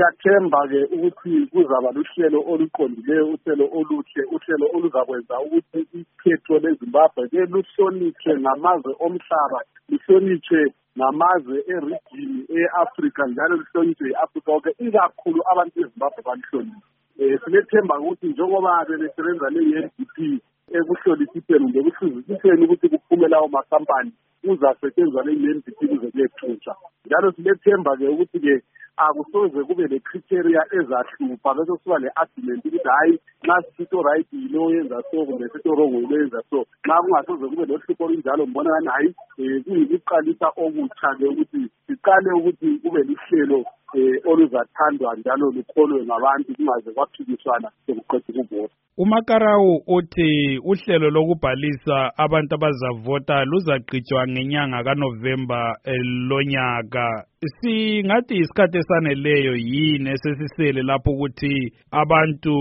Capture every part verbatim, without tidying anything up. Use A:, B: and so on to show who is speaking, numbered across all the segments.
A: Siyathemba-ke ukuthi kuzaba luhlelo oluqondileyo, uhlelo oluhle, uhlelo oluzakwenza ukuthi ikhetho leZimbabwe ke luhlonitshwe ngamazwe omhlaba, luhlonitshwe ngamazwe erijini e-Afrika njalo luhlonitshwe yi-Afrika yonke, ikakhulu abantu beZimbabwe balihlonitshwe. Um silethemba ukuthi njengoba bebesebenza le-U N D P ekuhlolisiseni kumbe ekuhluzisiseni ukuthi kuphume lawo makampani, kuzasetshenzwa le-U N D P kuze kuyethutshwa. Njalo silethemba-ke ukuthi-ke akusoze kube le-criteria ezahlupha bese kusiba le-argument ukuthi hayi nxa sithi right yilo oyenza so kumbe sithi wrong yilo oyenza so. Nxa kungasoze kube lohlupho olunjalo ngibona ngani hayi um kuyikuqalisa okutsha-ke ukuthi siqale ukuthi kube luhlelo um oluzathandwa njalo lukholwe ngabantu kungaze kwaphikiswana sekuqeda ukuvota.
B: uMakarawu uthi uhlelo lokubhalisa abantu abazavota luzagqitshwa ngenyanga kaNovemba lonyaka. Singathi isikhathi esaneleyo yini esesisele lapho ukuthi abantu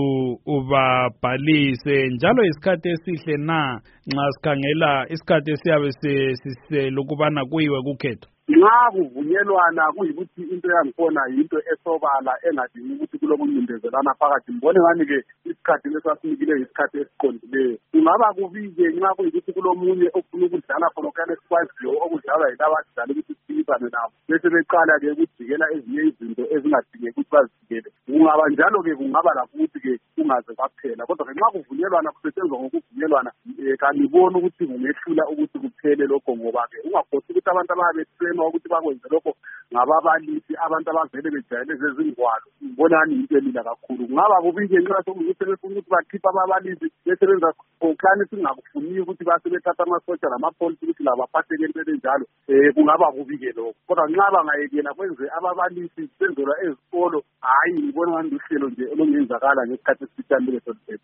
B: ubabhalise, njalo isikhathi esihle na nxa sikhangela isikhathi esiyabe sisele ukubana kuyiwe kukhetho?
A: Nxa kuvunyelwana kuyikuthi into yangikhona yinto esobala engadingi ukuthi kulokuncindezelana phakathi. Ngibone ngani-ke isikhathi lesasinikile isikhathi esiqondileyo. Kungaba kubi-ke nxa kuyikuthi kulomunye ofuna ukudlala khonokane esikwaziyo okudlalwa yilaba abadlala ukuthi sibizane nabo bese beqala-ke ukujikela ezinye izinto ezingadingeki ukuthi bazijikele. Kungaba njalo-ke kungaba lakho ukuthi-ke kungaze kwaphela, kodwa-ke nxa kuvunyelwana kusetshenzwa ngokuvunyelwana um kaniboni ukuthi kungehlula ukuthi kuphele lokho, ngoba-ke ungakhosi ukuthi abantu ababe ukuthi bakwenze lokho ngababalisi abantu abavele bejayele zezingwalo. Ngibonani into elila kakhulu. Kungaba kubi-ke nxa sokuthi befuna ukuthi bakhiphe ababalisi besebenza khonkani singakufuniyo ukuthi basebethatha amasotsha lamapholisa ukuthi labo baphatheke entweni enjalo, um kungaba kubi-ke lokho. Kodwa nxa bangayekela kwenze ababalisi benzelwa ezikolo, hhayi ngibona ngani luhlelo nje olungenzakala ngesikhathi esifitshane.